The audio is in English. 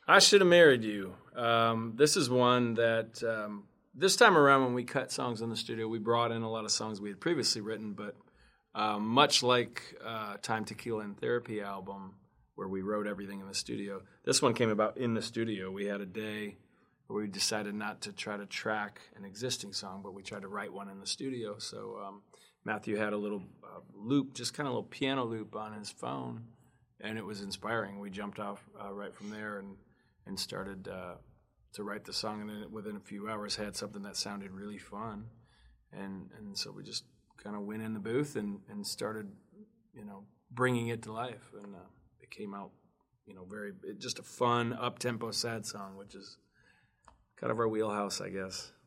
I Should Have Married You. This is one that this time around when we cut songs in the studio, we brought in a lot of songs we had previously written, but much like Time, Tequila, and Therapy album, where we wrote everything in the studio, this one came about in the studio. We had a day where we decided not to try to track an existing song, but we tried to write one in the studio. So Matthew had a little loop, just kind of a little piano loop on his phone, and it was inspiring. We jumped off right from there and started to write the song, and then within a few hours had something that sounded really fun. And so we just kind of went in the booth and started, bringing it to life. And it came out, just a fun, up-tempo, sad song, which is kind of our wheelhouse, I guess.